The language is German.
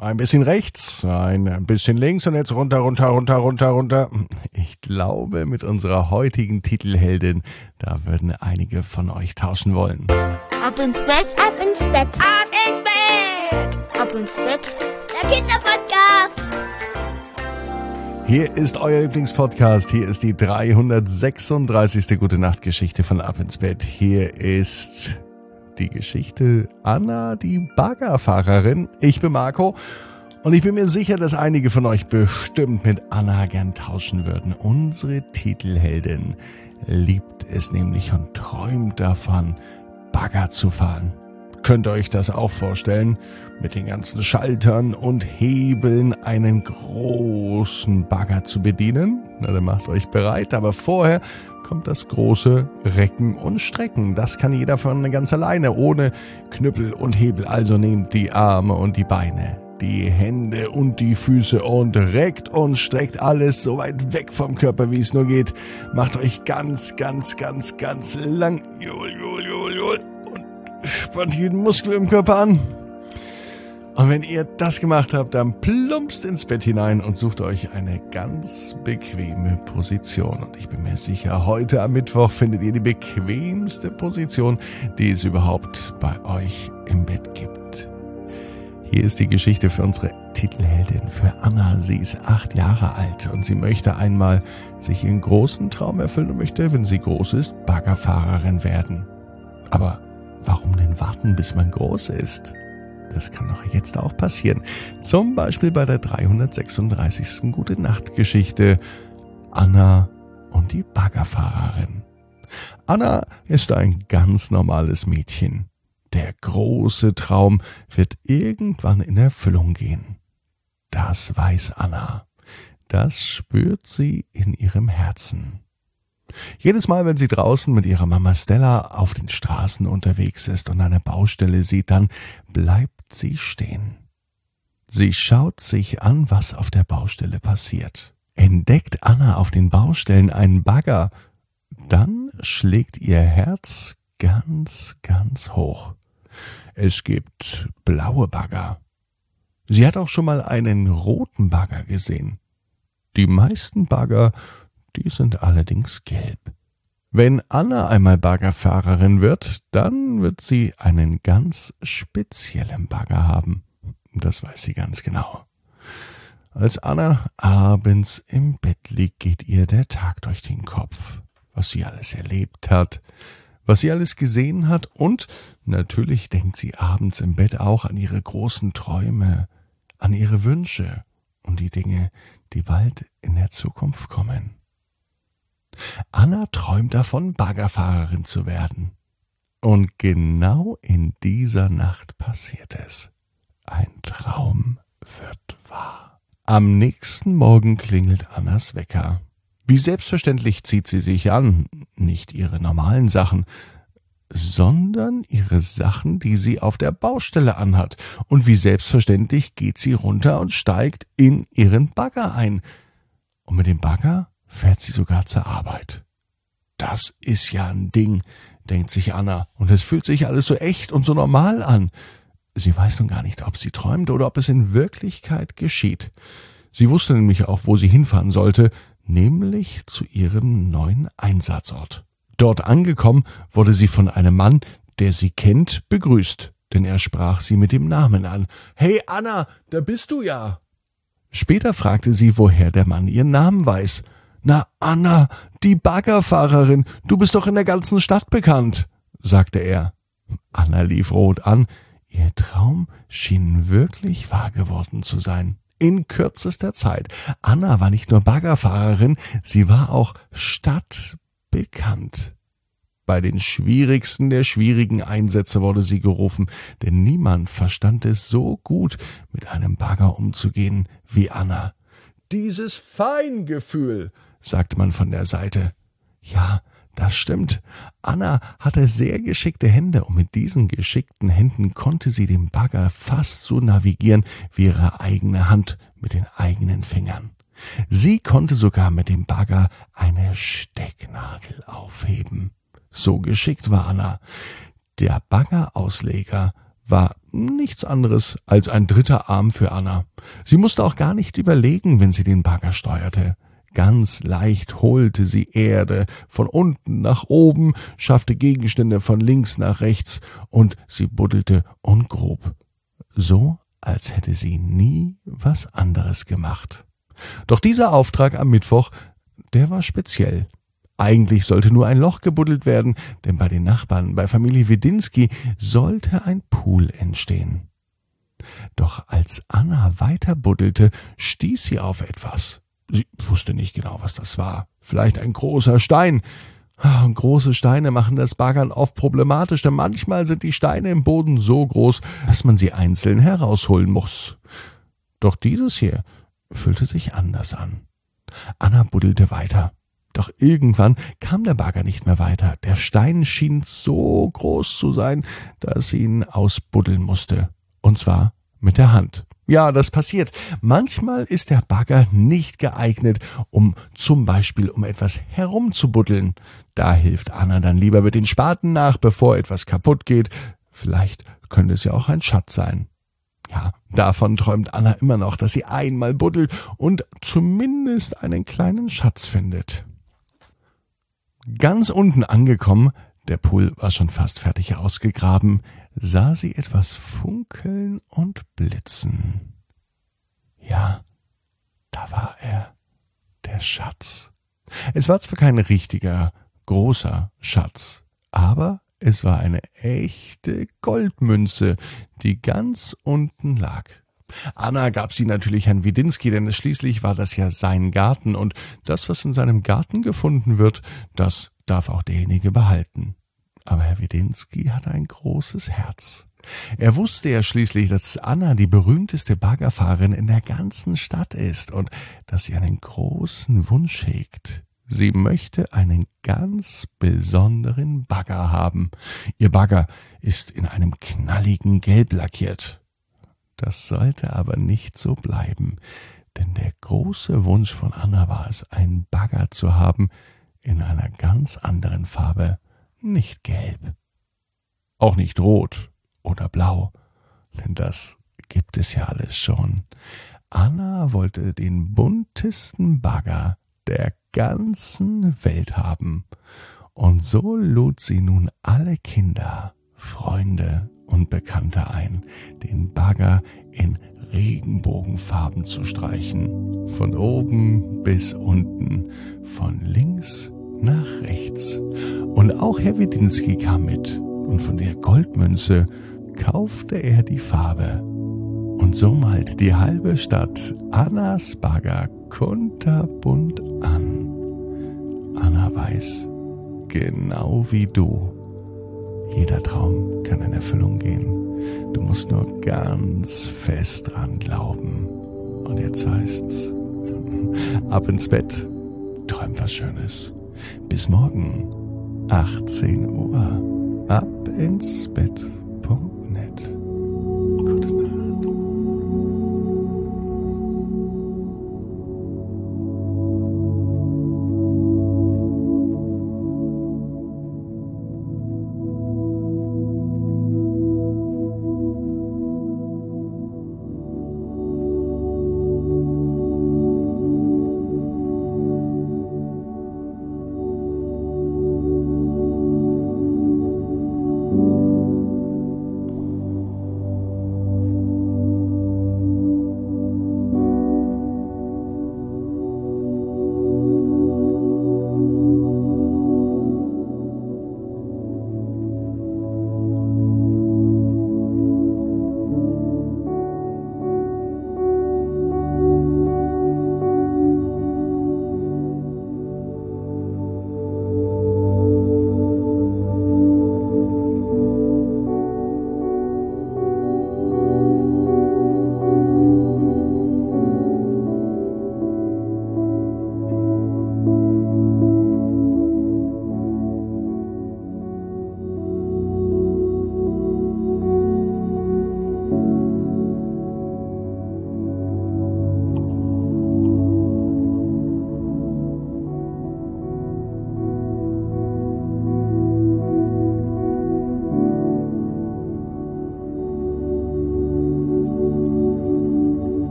Ein bisschen rechts, ein bisschen links und jetzt runter, runter, runter, runter, runter. Ich glaube, mit unserer heutigen Titelheldin, da würden einige von euch tauschen wollen. Ab ins Bett, ab ins Bett, ab ins Bett, ab ins Bett. Der Kinderpodcast. Hier ist euer Lieblingspodcast. Hier ist die 336. Gute-Nacht-Geschichte von Ab ins Bett. Hier ist die Geschichte Anna, die Baggerfahrerin. Ich bin Marco und ich bin mir sicher, dass einige von euch bestimmt mit Anna gern tauschen würden. Unsere Titelheldin liebt es nämlich und träumt davon, Bagger zu fahren. Könnt ihr euch das auch vorstellen? Mit den ganzen Schaltern und Hebeln einen großen Bagger zu bedienen? Na, dann macht euch bereit, aber vorher kommt das große Recken und Strecken. Das kann jeder von ganz alleine, ohne Knüppel und Hebel. Also nehmt die Arme und die Beine, die Hände und die Füße und reckt und streckt alles so weit weg vom Körper, wie es nur geht. Macht euch ganz, ganz, ganz, ganz lang. Und spannt jeden Muskel im Körper an. Und wenn ihr das gemacht habt, dann plumpst ins Bett hinein und sucht euch eine ganz bequeme Position. Und ich bin mir sicher, heute am Mittwoch findet ihr die bequemste Position, die es überhaupt bei euch im Bett gibt. Hier ist die Geschichte für unsere Titelheldin, für Anna. Sie ist 8 Jahre alt und sie möchte einmal sich ihren großen Traum erfüllen und möchte, wenn sie groß ist, Baggerfahrerin werden. Aber warum denn warten, bis man groß ist? Das kann doch jetzt auch passieren. Zum Beispiel bei der 336. Gute-Nacht-Geschichte Anna und die Baggerfahrerin. Anna ist ein ganz normales Mädchen. Der große Traum wird irgendwann in Erfüllung gehen. Das weiß Anna. Das spürt sie in ihrem Herzen. Jedes Mal, wenn sie draußen mit ihrer Mama Stella auf den Straßen unterwegs ist und eine Baustelle sieht, dann bleibt sie stehen. Sie schaut sich an, was auf der Baustelle passiert. Entdeckt Anna auf den Baustellen einen Bagger, dann schlägt ihr Herz ganz, ganz hoch. Es gibt blaue Bagger. Sie hat auch schon mal einen roten Bagger gesehen. Die meisten Bagger, die sind allerdings gelb. Wenn Anna einmal Baggerfahrerin wird, dann wird sie einen ganz speziellen Bagger haben. Das weiß sie ganz genau. Als Anna abends im Bett liegt, geht ihr der Tag durch den Kopf. Was sie alles erlebt hat, was sie alles gesehen hat und natürlich denkt sie abends im Bett auch an ihre großen Träume, an ihre Wünsche und die Dinge, die bald in der Zukunft kommen. Anna träumt davon, Baggerfahrerin zu werden. Und genau in dieser Nacht passiert es. Ein Traum wird wahr. Am nächsten Morgen klingelt Annas Wecker. Wie selbstverständlich zieht sie sich an, nicht ihre normalen Sachen, sondern ihre Sachen, die sie auf der Baustelle anhat. Und wie selbstverständlich geht sie runter und steigt in ihren Bagger ein. Und mit dem Bagger fährt sie sogar zur Arbeit. Das ist ja ein Ding, denkt sich Anna, und es fühlt sich alles so echt und so normal an. Sie weiß nun gar nicht, ob sie träumt oder ob es in Wirklichkeit geschieht. Sie wusste nämlich auch, wo sie hinfahren sollte, nämlich zu ihrem neuen Einsatzort. Dort angekommen, wurde sie von einem Mann, der sie kennt, begrüßt, denn er sprach sie mit dem Namen an. »Hey Anna, da bist du ja!« Später fragte sie, woher der Mann ihren Namen weiß. »Na, Anna, die Baggerfahrerin, du bist doch in der ganzen Stadt bekannt«, sagte er. Anna lief rot an. Ihr Traum schien wirklich wahr geworden zu sein. In kürzester Zeit. Anna war nicht nur Baggerfahrerin, sie war auch stadtbekannt. Bei den schwierigsten der schwierigen Einsätze wurde sie gerufen, denn niemand verstand es so gut, mit einem Bagger umzugehen wie Anna. »Dieses Feingefühl«, sagte man von der Seite. Ja, das stimmt. Anna hatte sehr geschickte Hände und mit diesen geschickten Händen konnte sie den Bagger fast so navigieren wie ihre eigene Hand mit den eigenen Fingern. Sie konnte sogar mit dem Bagger eine Stecknadel aufheben. So geschickt war Anna. Der Baggerausleger war nichts anderes als ein dritter Arm für Anna. Sie musste auch gar nicht überlegen, wenn sie den Bagger steuerte. Ganz leicht holte sie Erde von unten nach oben, schaffte Gegenstände von links nach rechts und sie buddelte und grub. So, als hätte sie nie was anderes gemacht. Doch dieser Auftrag am Mittwoch, der war speziell. Eigentlich sollte nur ein Loch gebuddelt werden, denn bei den Nachbarn, bei Familie Wedinski, sollte ein Pool entstehen. Doch als Anna weiter buddelte, stieß sie auf etwas. Sie wusste nicht genau, was das war. Vielleicht ein großer Stein. Große Steine machen das Baggern oft problematisch, denn manchmal sind die Steine im Boden so groß, dass man sie einzeln herausholen muss. Doch dieses hier fühlte sich anders an. Anna buddelte weiter. Doch irgendwann kam der Bagger nicht mehr weiter. Der Stein schien so groß zu sein, dass sie ihn ausbuddeln musste. Und zwar mit der Hand. Ja, das passiert. Manchmal ist der Bagger nicht geeignet, um zum Beispiel um etwas herumzubuddeln. Da hilft Anna dann lieber mit den Spaten nach, bevor etwas kaputt geht. Vielleicht könnte es ja auch ein Schatz sein. Ja, davon träumt Anna immer noch, dass sie einmal buddelt und zumindest einen kleinen Schatz findet. Ganz unten angekommen, der Pool war schon fast fertig ausgegraben, sah sie etwas funkeln und blitzen. Ja, da war er, der Schatz. Es war zwar kein richtiger, großer Schatz, aber es war eine echte Goldmünze, die ganz unten lag. Anna gab sie natürlich Herrn Wedinski, denn schließlich war das ja sein Garten und das, was in seinem Garten gefunden wird, das darf auch derjenige behalten. Aber Herr Wedinski hatte ein großes Herz. Er wusste ja schließlich, dass Anna die berühmteste Baggerfahrerin in der ganzen Stadt ist und dass sie einen großen Wunsch hegt. Sie möchte einen ganz besonderen Bagger haben. Ihr Bagger ist in einem knalligen Gelb lackiert. Das sollte aber nicht so bleiben, denn der große Wunsch von Anna war es, einen Bagger zu haben in einer ganz anderen Farbe, nicht gelb, auch nicht rot oder blau, denn das gibt es ja alles schon. Anna wollte den buntesten Bagger der ganzen Welt haben, und so lud sie nun alle Kinder, Freunde und Bekannte ein, den Bagger in Regenbogenfarben zu streichen. Von oben bis unten, von links nach rechts. Und auch Herr Wedinski kam mit und von der Goldmünze kaufte er die Farbe. Und so malt die halbe Stadt Annas Bagger kunterbunt an. Anna weiß, genau wie du, jeder Traum kann in Erfüllung gehen. Du musst nur ganz fest dran glauben. Und jetzt heißt's, ab ins Bett, träum was Schönes. Bis morgen, 18 Uhr, ab ins Bett.